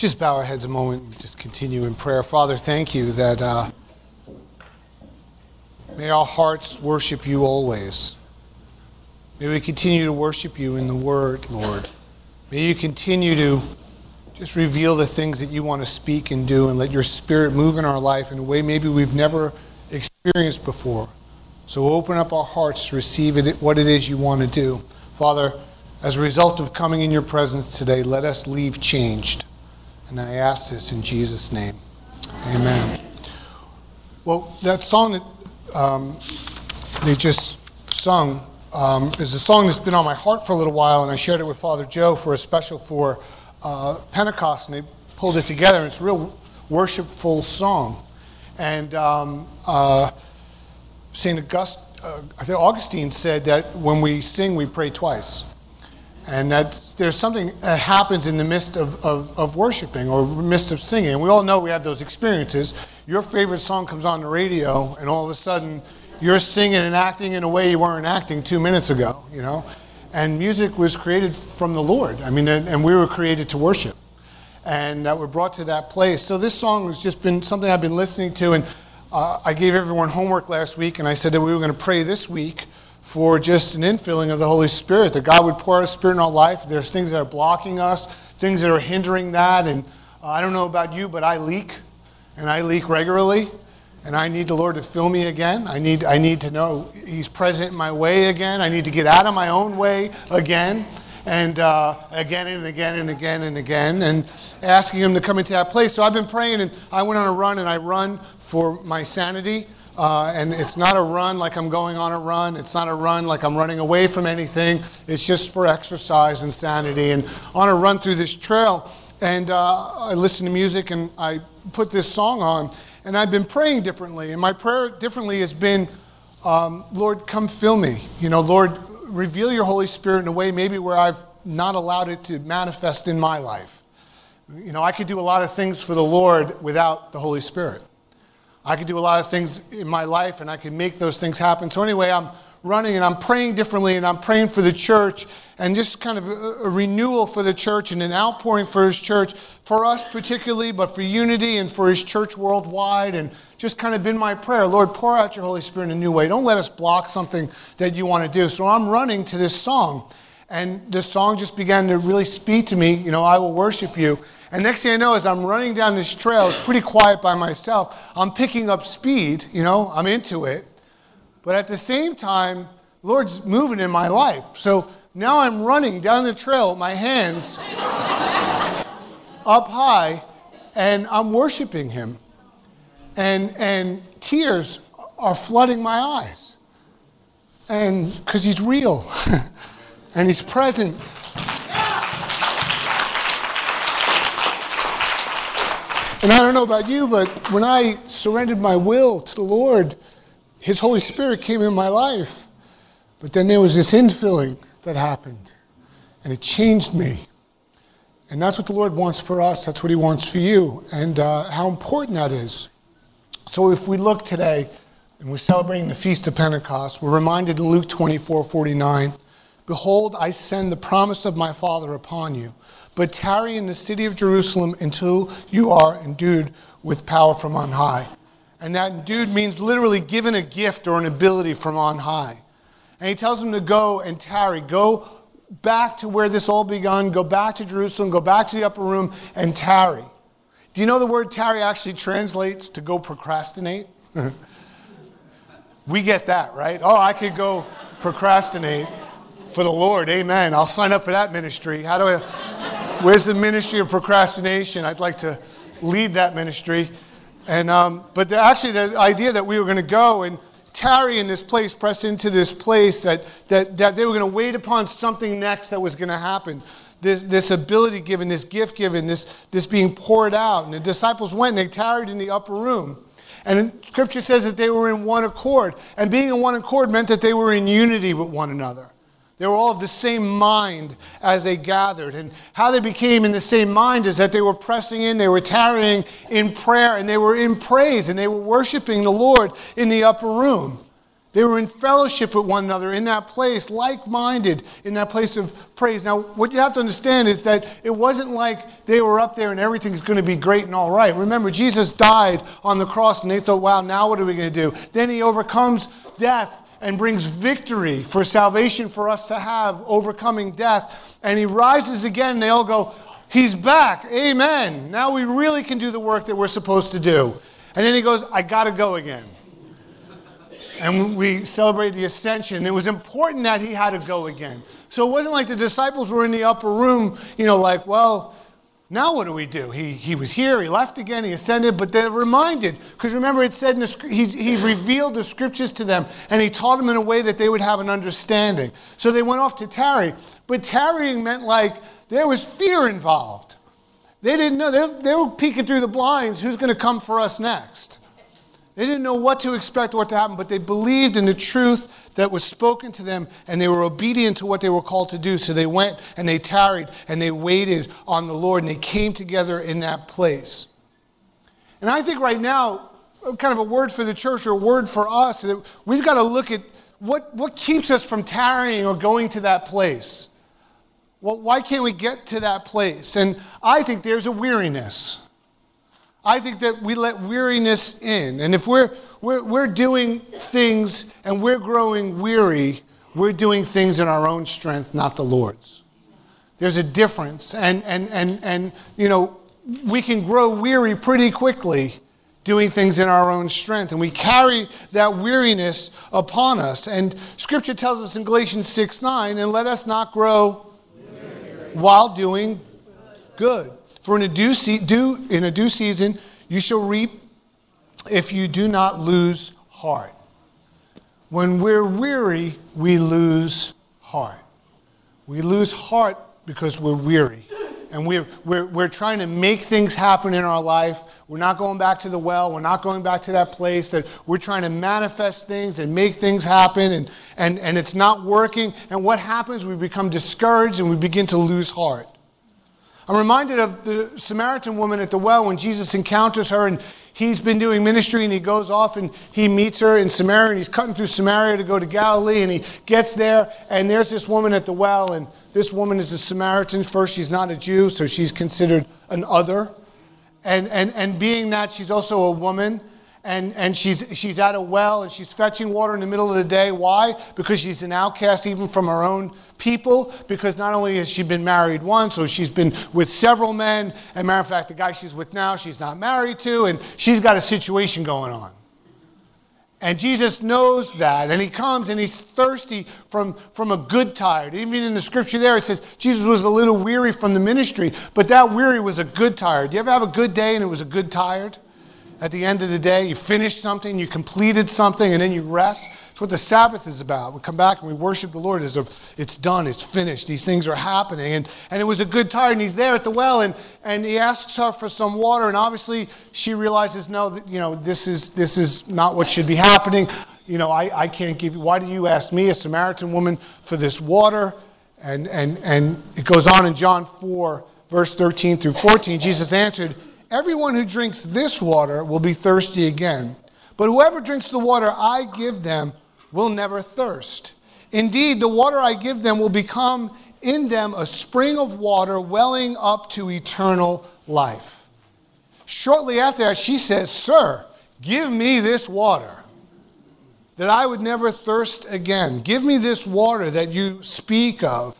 Just bow our heads a moment and just continue in prayer. Father, thank you that may our hearts worship you always. May we continue to worship you in the Word, Lord. May you continue to just reveal the things that you want to speak and do, and let your Spirit move in our life in a way maybe we've never experienced before. So open up our hearts to receive what it is you want to do. Father, as a result of coming in your presence today, let us leave changed. And I ask this in Jesus' name. Amen. Well, that song that they just sung is a song that's been on my heart for a little while, and I shared it with Father Joe for a special for Pentecost, and they pulled it together. And it's a real worshipful song. And St. Augustine said that when we sing, we pray twice. And that there's something that happens in the midst of worshiping or midst of singing. And we all know we have those experiences. Your favorite song comes on the radio, and all of a sudden you're singing and acting in a way you weren't acting 2 minutes ago, you know. And music was created from the Lord. I mean, and we were created to worship. And that we're brought to that place. So this song has just been something I've been listening to. And I gave everyone homework last week, and I said that we were going to pray this week for just an infilling of the Holy Spirit, that God would pour His Spirit in our life. There's things that are blocking us, things that are hindering that, and I don't know about you, but I leak, and I leak regularly, and I need the Lord to fill me again. I need to know He's present in my way again. I need to get out of my own way again, and again and again and again and again, and asking Him to come into that place. So I've been praying, and I went on a run, and I run for my sanity. And it's not a run like I'm going on a run. It's not a run like I'm running away from anything. It's just for exercise and sanity. And on a run through this trail, and I listen to music, and I put this song on, and I've been praying differently. And my prayer differently has been, Lord, come fill me. You know, Lord, reveal your Holy Spirit in a way maybe where I've not allowed it to manifest in my life. You know, I could do a lot of things for the Lord without the Holy Spirit. I could do a lot of things in my life, and I can make those things happen. So anyway, I'm running, and I'm praying differently, and I'm praying for the church, and just kind of a renewal for the church and an outpouring for His church, for us particularly, but for unity and for His church worldwide, and just kind of been my prayer. Lord, pour out your Holy Spirit in a new way. Don't let us block something that you want to do. So I'm running to this song, and this song just began to really speak to me. You know, I will worship you. And next thing I know, as I'm running down this trail, it's pretty quiet by myself. I'm picking up speed, you know, I'm into it. But at the same time, the Lord's moving in my life. So now I'm running down the trail with my hands up high, and I'm worshiping Him. And tears are flooding my eyes. And because He's real, and He's present. And I don't know about you, but when I surrendered my will to the Lord, His Holy Spirit came in my life. But then there was this infilling that happened, and it changed me. And that's what the Lord wants for us. That's what He wants for you, and how important that is. So if we look today, and we're celebrating the Feast of Pentecost, we're reminded in Luke 24:49, "Behold, I send the promise of my Father upon you. But tarry in the city of Jerusalem until you are endued with power from on high." And that endued means literally given a gift or an ability from on high. And He tells them to go and tarry. Go back to where this all begun. Go back to Jerusalem. Go back to the upper room and tarry. Do you know the word tarry actually translates to go procrastinate? We get that, right? Oh, I could go procrastinate for the Lord. Amen. I'll sign up for that ministry. Where's the ministry of procrastination? I'd like to lead that ministry. And but the idea that we were going to go and tarry in this place, press into this place, that they were going to wait upon something next that was going to happen. This ability given, this gift given, this being poured out. And the disciples went and they tarried in the upper room. And Scripture says that they were in one accord. And being in one accord meant that they were in unity with one another. They were all of the same mind as they gathered. And how they became in the same mind is that they were pressing in, they were tarrying in prayer, and they were in praise, and they were worshiping the Lord in the upper room. They were in fellowship with one another in that place, like-minded in that place of praise. Now, what you have to understand is that it wasn't like they were up there and everything's going to be great and all right. Remember, Jesus died on the cross and they thought, wow, now what are we going to do? Then he overcomes death and brings victory for salvation for us to have, overcoming death. And he rises again and they all go, he's back, amen. Now we really can do the work that we're supposed to do. And then he goes, I got to go again. And we celebrate the ascension. It was important that he had to go again. So it wasn't like the disciples were in the upper room, like, well, now what do we do? He was here, he left again, he ascended, but they're reminded. Because remember, it said he revealed the scriptures to them, and he taught them in a way that they would have an understanding. So they went off to tarry. But tarrying meant like there was fear involved. They didn't know. They were peeking through the blinds, who's going to come for us next? They didn't know what to expect or what to happen, but they believed in the truth that was spoken to them, and they were obedient to what they were called to do. So they went and they tarried and they waited on the Lord, and they came together in that place. And I think right now, kind of a word for the church or a word for us, that we've got to look at what keeps us from tarrying or going to that place. Well, why can't we get to that place? And I think there's a weariness. I think that we let weariness in. And if we're doing things and we're growing weary, we're doing things in our own strength, not the Lord's. There's a difference. And we can grow weary pretty quickly doing things in our own strength. And we carry that weariness upon us. And Scripture tells us in Galatians 6:9, and let us not grow while doing good. For in a due season you shall reap if you do not lose heart. When we're weary, we lose heart. We lose heart because we're weary. And we're trying to make things happen in our life. We're not going back to the well. We're not going back to that place that we're trying to manifest things and make things happen. And it's not working. And what happens? We become discouraged and we begin to lose heart. I'm reminded of the Samaritan woman at the well when Jesus encounters her, and he's been doing ministry, and he goes off and he meets her in Samaria, and he's cutting through Samaria to go to Galilee, and he gets there, and there's this woman at the well, and this woman is a Samaritan. First, she's not a Jew, so she's considered an other. And being that she's also a woman, and she's at a well, and she's fetching water in the middle of the day. Why? Because she's an outcast even from her own people, because not only has she been married once, so she's been with several men, and matter of fact, the guy she's with now, she's not married to, and she's got a situation going on. And Jesus knows that, and he comes and he's thirsty from a good tired. Even in the scripture there, it says Jesus was a little weary from the ministry, but that weary was a good tired. Do you ever have a good day and it was a good tired? At the end of the day, you finished something, you completed something, and then you rest. It's what the Sabbath is about. We come back and we worship the Lord as if it's done, it's finished. These things are happening. And it was a good tired, and he's there at the well, and he asks her for some water, and obviously she realizes, no, this is not what should be happening. I can't give you, why do you ask me, a Samaritan woman, for this water? And it goes on in John 4, verse 13 through 14. Jesus answered, everyone who drinks this water will be thirsty again. But whoever drinks the water I give them will never thirst. Indeed, the water I give them will become in them a spring of water welling up to eternal life. Shortly after that, she says, Sir, give me this water, that I would never thirst again. Give me this water that you speak of.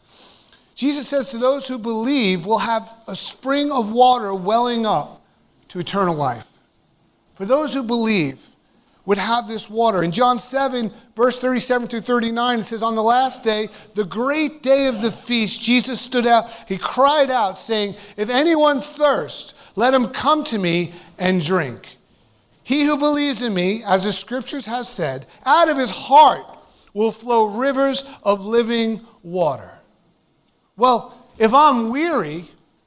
Jesus says to those who believe will have a spring of water welling up to eternal life. For those who believe would have this water. In John 7, verse 37 through 39, it says, on the last day, the great day of the feast, Jesus stood out. He cried out, saying, if anyone thirst, let him come to me and drink. He who believes in me, as the scriptures have said, out of his heart will flow rivers of living water. Well, if I'm weary,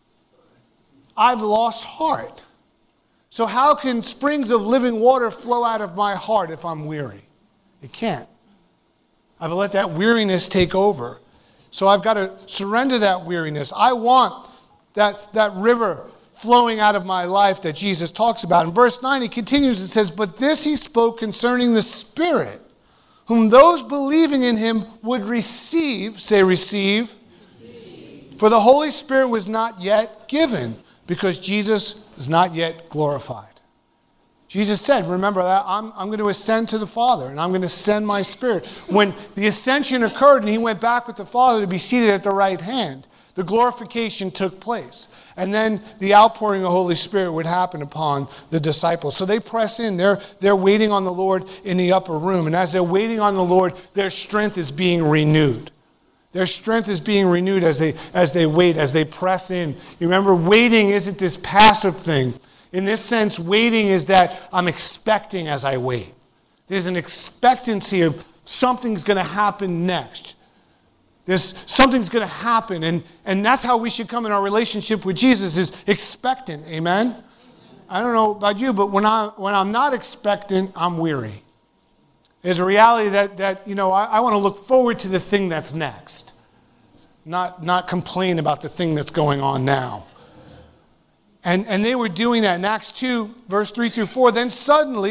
I've lost heart. So how can springs of living water flow out of my heart if I'm weary? It can't. I've let that weariness take over. So I've got to surrender that weariness. I want that river flowing out of my life that Jesus talks about. In verse 9, he continues and says, but this he spoke concerning the Spirit, whom those believing in him would receive, say receive, for the Holy Spirit was not yet given because Jesus was not yet glorified. Jesus said, remember that, I'm going to ascend to the Father and I'm going to send my Spirit. When the ascension occurred and he went back with the Father to be seated at the right hand, the glorification took place. And then the outpouring of the Holy Spirit would happen upon the disciples. So they press in. They're waiting on the Lord in the upper room. And as they're waiting on the Lord, their strength is being renewed. Their strength is being renewed as they wait, as they press in. You remember, waiting isn't this passive thing. In this sense, waiting is that I'm expecting as I wait. There's an expectancy of something's going to happen next. Something's going to happen, and that's how we should come in our relationship with Jesus, is expectant. Amen? I don't know about you, but when I'm not expectant, I'm weary. There's a reality that I want to look forward to the thing that's next, not complain about the thing that's going on now. And they were doing that. In Acts 2, verse 3 through 4, then suddenly,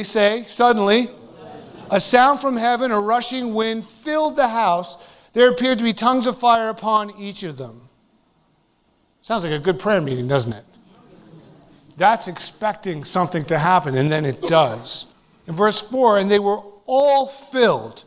a sound from heaven, a rushing wind filled the house. There appeared to be tongues of fire upon each of them. Sounds like a good prayer meeting, doesn't it? That's expecting something to happen, and then it does. In verse 4, and they were all filled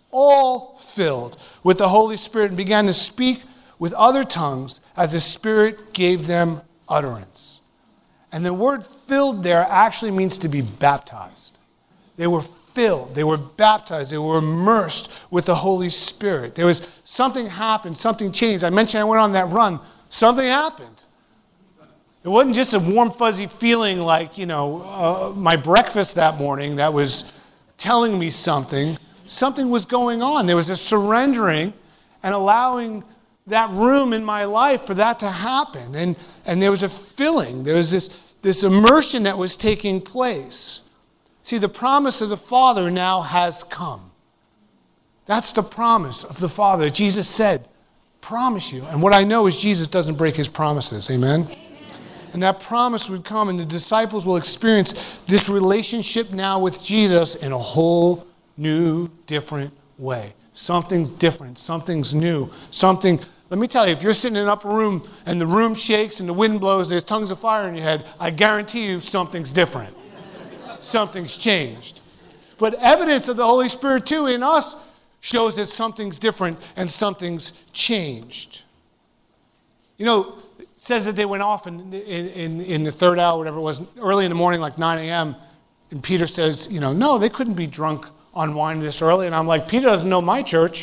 with the Holy Spirit and began to speak with other tongues as the Spirit gave them utterance. And the word filled there actually means to be baptized. They were filled, they were baptized, they were immersed with the Holy Spirit. There was something happened, something changed. I mentioned I went on that run. Something happened. It wasn't just a warm, fuzzy feeling like, my breakfast that morning that was telling me something. Something was going on. There was a surrendering and allowing that room in my life for that to happen. And there was a filling. There was this immersion that was taking place. See, the promise of the Father now has come. That's the promise of the Father. Jesus said, promise you. And what I know is Jesus doesn't break his promises. Amen? And that promise would come, and the disciples will experience this relationship now with Jesus in a whole new, different way. Something's different. Something's new. Let me tell you, if you're sitting in an upper room and the room shakes and the wind blows, there's tongues of fire in your head, I guarantee you something's different. Something's changed. But evidence of the Holy Spirit, too, in us shows that something's different and something's changed. It says that they went off in the third hour, whatever it was, early in the morning, like 9 a.m., and Peter says, no, they couldn't be drunk on wine this early. And I'm like, Peter doesn't know my church.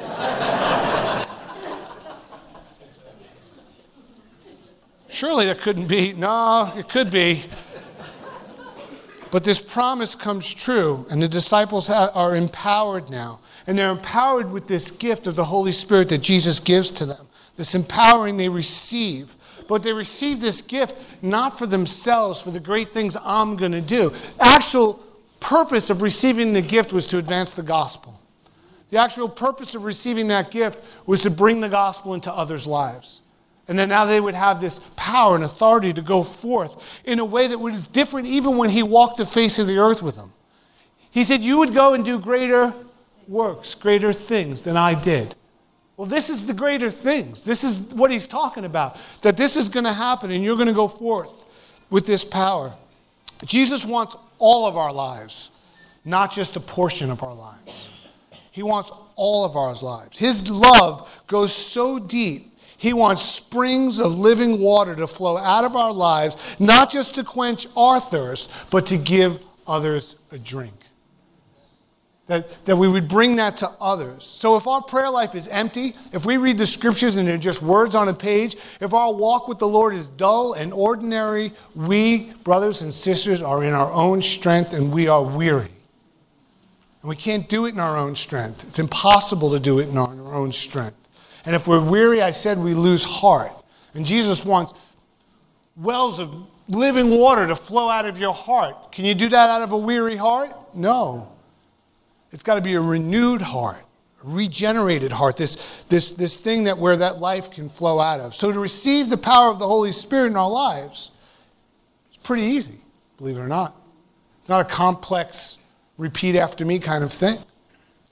Surely there couldn't be. No, it could be. But this promise comes true, and the disciples are empowered now. And they're empowered with this gift of the Holy Spirit that Jesus gives to them. This empowering they receive. But they receive this gift not for themselves, for the great things I'm going to do. The actual purpose of receiving the gift was to advance the gospel. The actual purpose of receiving that gift was to bring the gospel into others' lives. And then now they would have this power and authority to go forth in a way that was different even when he walked the face of the earth with them. He said, you would go and do greater works, greater things than I did. Well, this is the greater things. This is what he's talking about, that this is going to happen and you're going to go forth with this power. Jesus wants all of our lives, not just a portion of our lives. He wants all of our lives. His love goes so deep. He wants springs of living water to flow out of our lives, not just to quench our thirst, but to give others a drink. That we would bring that to others. So if our prayer life is empty, if we read the scriptures and they're just words on a page, if our walk with the Lord is dull and ordinary, we, brothers and sisters, are in our own strength and we are weary. And we can't do it in our own strength. It's impossible to do it in our own strength. And if we're weary, I said we lose heart. And Jesus wants wells of living water to flow out of your heart. Can you do that out of a weary heart? No. It's got to be a renewed heart, a regenerated heart, this thing where that life can flow out of. So to receive the power of the Holy Spirit in our lives, it's pretty easy, believe it or not. It's not a complex, repeat after me kind of thing.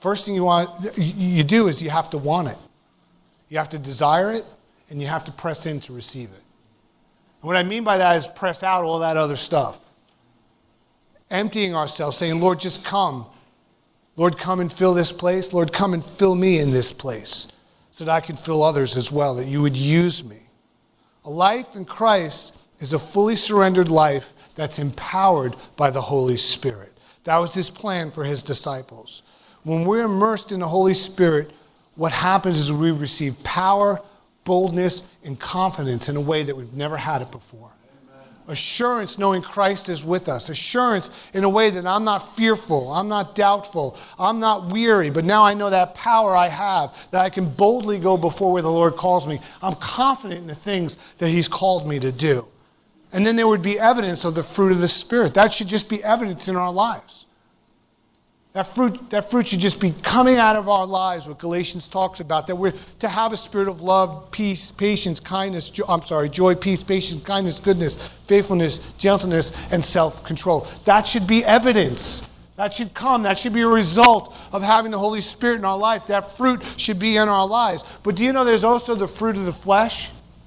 First thing you do is you have to want it. You have to desire it, and you have to press in to receive it. And what I mean by that is press out all that other stuff. Emptying ourselves, saying, Lord, just come. Lord, come and fill this place. Lord, come and fill me in this place so that I can fill others as well, that you would use me. A life in Christ is a fully surrendered life that's empowered by the Holy Spirit. That was his plan for his disciples. When we're immersed in the Holy Spirit, what happens is we receive power, boldness, and confidence in a way that we've never had it before. Amen. Assurance knowing Christ is with us. Assurance in a way that I'm not fearful, I'm not doubtful, I'm not weary, but now I know that power I have, that I can boldly go before where the Lord calls me. I'm confident in the things that he's called me to do. And then there would be evidence of the fruit of the Spirit. That should just be evidence in our lives. That fruit should just be coming out of our lives, what Galatians talks about, that we're to have a spirit of love, peace, patience, joy, peace, patience, kindness, goodness, faithfulness, gentleness, and self-control. That should be evidence. That should come. That should be a result of having the Holy Spirit in our life. That fruit should be in our lives. But do you know there's also the fruit of the flesh?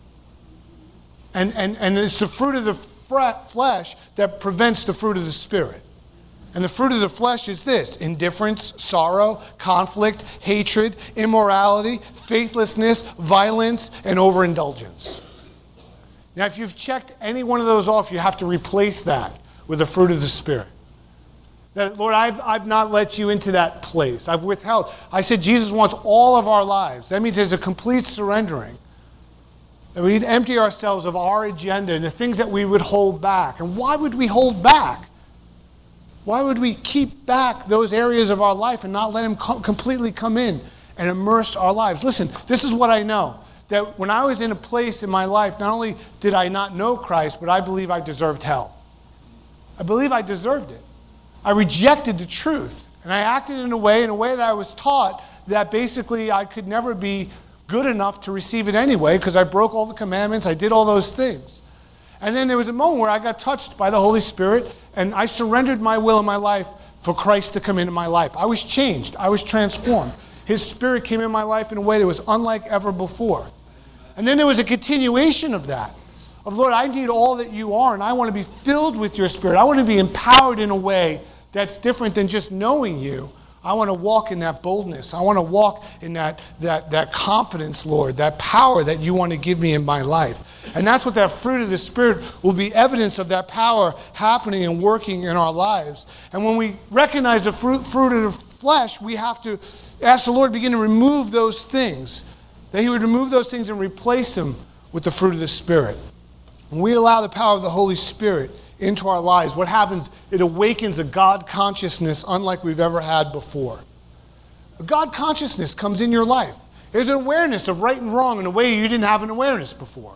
And it's the fruit of the flesh that prevents the fruit of the Spirit. And the fruit of the flesh is this: indifference, sorrow, conflict, hatred, immorality, faithlessness, violence, and overindulgence. Now, if you've checked any one of those off, you have to replace that with the fruit of the Spirit. That, Lord, I've not let you into that place. I've withheld. I said Jesus wants all of our lives. That means there's a complete surrendering. That we'd empty ourselves of our agenda and the things that we would hold back. And why would we hold back? Why would we keep back those areas of our life and not let him completely come in and immerse our lives? Listen, this is what I know. That when I was in a place in my life, not only did I not know Christ, but I believe I deserved hell. I believe I deserved it. I rejected the truth. And I acted in a way that I was taught that basically I could never be good enough to receive it anyway because I broke all the commandments, I did all those things. And then there was a moment where I got touched by the Holy Spirit and I surrendered my will and my life for Christ to come into my life. I was changed. I was transformed. His Spirit came in my life in a way that was unlike ever before. And then there was a continuation of that. Of, Lord, I need all that you are, and I want to be filled with your Spirit. I want to be empowered in a way that's different than just knowing you. I want to walk in that boldness. I want to walk in that confidence, Lord, that power that you want to give me in my life. And that's what that fruit of the Spirit will be evidence of that power happening and working in our lives. And when we recognize the fruit of the flesh, we have to ask the Lord to begin to remove those things, that he would remove those things and replace them with the fruit of the Spirit. When we allow the power of the Holy Spirit into our lives, what happens? It awakens a God consciousness unlike we've ever had before. A God consciousness comes in your life. There's an awareness of right and wrong in a way you didn't have an awareness before.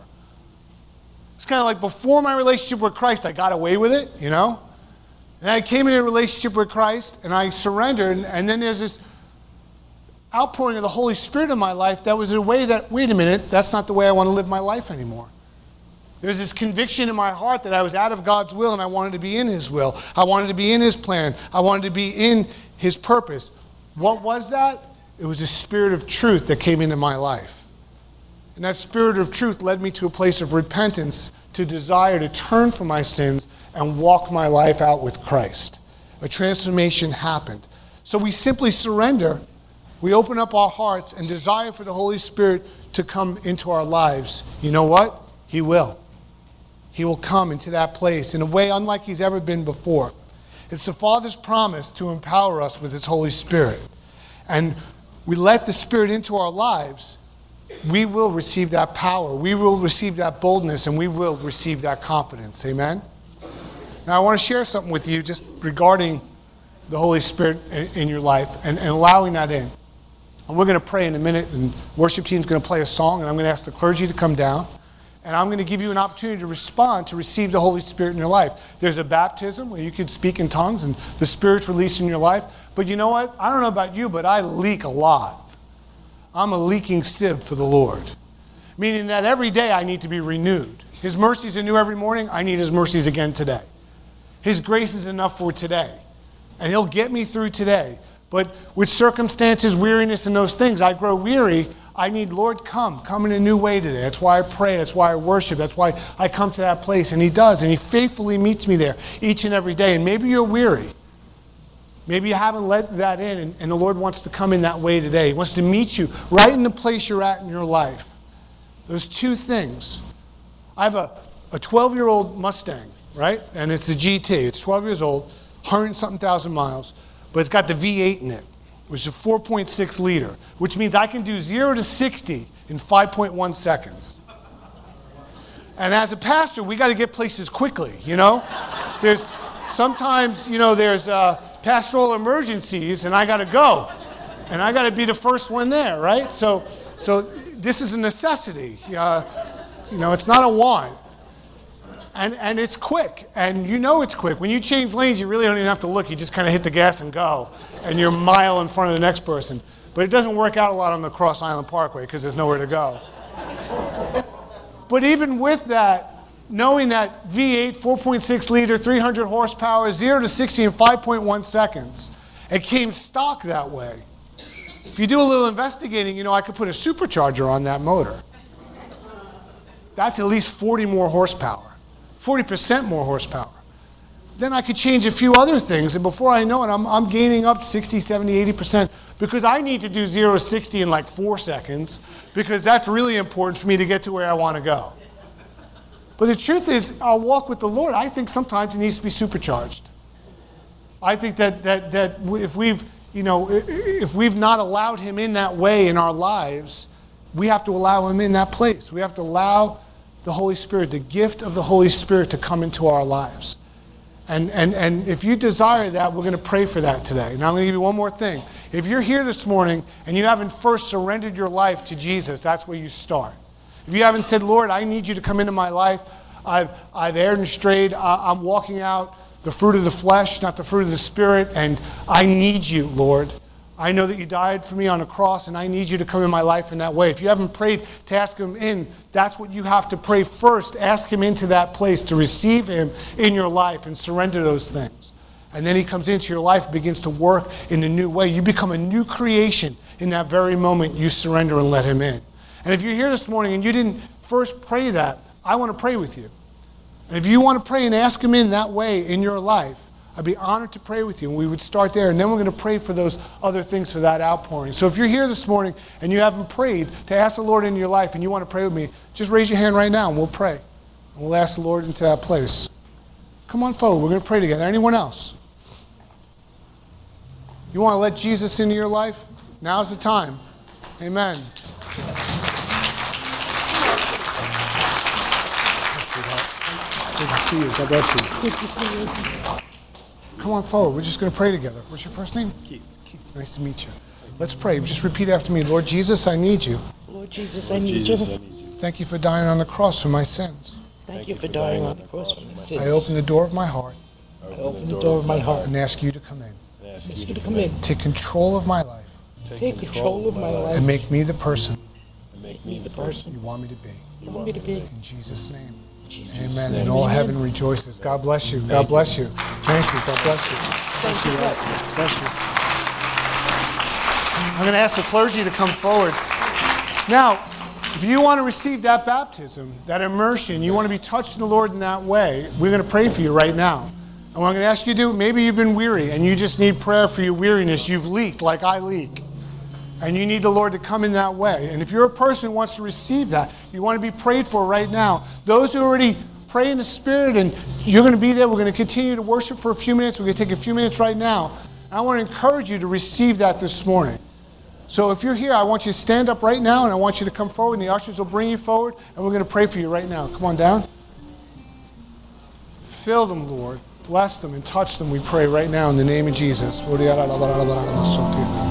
It's kind of like before my relationship with Christ, I got away with it, you know? And I came into a relationship with Christ and I surrendered, and then there's this outpouring of the Holy Spirit in my life that was in a way that, wait a minute, that's not the way I want to live my life anymore. There's this conviction in my heart that I was out of God's will and I wanted to be in his will. I wanted to be in his plan. I wanted to be in his purpose. What was that? It was a spirit of truth that came into my life. And that spirit of truth led me to a place of repentance, to desire to turn from my sins and walk my life out with Christ. A transformation happened. So we simply surrender. We open up our hearts and desire for the Holy Spirit to come into our lives. You know what? He will. He will come into that place in a way unlike he's ever been before. It's the Father's promise to empower us with his Holy Spirit. And we let the Spirit into our lives, we will receive that power. We will receive that boldness, and we will receive that confidence. Amen? Now, I want to share something with you just regarding the Holy Spirit in your life and allowing that in. And we're going to pray in a minute, and worship team's going to play a song, and I'm going to ask the clergy to come down. And I'm going to give you an opportunity to respond, to receive the Holy Spirit in your life. There's a baptism where you can speak in tongues and the Spirit's released in your life. But you know what? I don't know about you, but I leak a lot. I'm a leaking sieve for the Lord. Meaning that every day I need to be renewed. His mercies are new every morning. I need his mercies again today. His grace is enough for today. And he'll get me through today. But with circumstances, weariness, and those things, I grow weary. I need, Lord, come in a new way today. That's why I pray. That's why I worship. That's why I come to that place. And he does. And he faithfully meets me there each and every day. And maybe you're weary. Maybe you haven't let that in. And the Lord wants to come in that way today. He wants to meet you right in the place you're at in your life. Those two things. I have a 12-year-old Mustang, right? And it's a GT. It's 12 years old, 100-something thousand miles. But it's got the V8 in it, which is a 4.6 liter, which means I can do 0 to 60 in 5.1 seconds. And as a pastor, we got to get places quickly, you know? There's sometimes, there's pastoral emergencies, and I got to go. And I got to be the first one there, right? So this is a necessity. It's not a want. And it's quick, and it's quick. When you change lanes, you really don't even have to look. You just kind of hit the gas and go, and you're a mile in front of the next person. But it doesn't work out a lot on the Cross Island Parkway because there's nowhere to go. But even with that, knowing that V8, 4.6 liter, 300 horsepower, 0 to 60 in 5.1 seconds, it came stock that way. If you do a little investigating, I could put a supercharger on that motor. That's at least 40 more horsepower. 40% more horsepower. Then I could change a few other things, and before I know it, I'm gaining up 60, 70, 80%, because I need to do 0 to 60 in like 4 seconds, because that's really important for me to get to where I want to go. But the truth is, our walk with the Lord, I think sometimes it needs to be supercharged. I think that if we've not allowed him in that way in our lives, we have to allow him in that place. We have to allow the Holy Spirit, the gift of the Holy Spirit, to come into our lives. And if you desire that, we're going to pray for that today. Now I'm going to give you one more thing. If you're here this morning and you haven't first surrendered your life to Jesus, that's where you start. If you haven't said, Lord, I need you to come into my life. I've erred and strayed. I'm walking out the fruit of the flesh, not the fruit of the Spirit, and I need you, Lord. I know that you died for me on a cross, and I need you to come in my life in that way. If you haven't prayed to ask him in, that's what you have to pray first. Ask him into that place to receive him in your life and surrender those things. And then he comes into your life and begins to work in a new way. You become a new creation in that very moment you surrender and let him in. And if you're here this morning and you didn't first pray that, I want to pray with you. And if you want to pray and ask him in that way in your life, I'd be honored to pray with you. And we would start there, and then we're going to pray for those other things for that outpouring. So if you're here this morning and you haven't prayed to ask the Lord into your life and you want to pray with me, just raise your hand right now and we'll pray. And we'll ask the Lord into that place. Come on forward. We're going to pray together. Anyone else? You want to let Jesus into your life? Now's the time. Amen. Good to see you. God bless you. Good to see you. Come on forward. We're just going to pray together. What's your first name? Keith. Nice to meet you. Let's pray. Just repeat after me. Lord Jesus, I need you. Lord Jesus, I need you. Thank you for dying on the cross for my sins. Thank you for dying on the cross for my sins. I open the door of my heart I open the door of my heart and ask you to come in. ask you to come in. Take control of my life Take control of my life and make me the person make me the person you want me to be. you want me to be. In Jesus' name. Jesus' Amen. name. And all Amen. heaven rejoices. God bless you. God bless you. Thank you. God bless you. Thank you, Lord. Bless you. I'm going to ask the clergy to come forward. Now, if you want to receive that baptism, that immersion, you want to be touched in the Lord in that way, we're going to pray for you right now. And what I'm going to ask you to do, maybe you've been weary and you just need prayer for your weariness. You've leaked like I leak. And you need the Lord to come in that way. And if you're a person who wants to receive that, you want to be prayed for right now. Those who already pray in the Spirit and you're going to be there, we're going to continue to worship for a few minutes. We're going to take a few minutes right now. And I want to encourage you to receive that this morning. So if you're here, I want you to stand up right now and I want you to come forward and the ushers will bring you forward and we're going to pray for you right now. Come on down. Fill them, Lord. Bless them and touch them, we pray right now in the name of Jesus.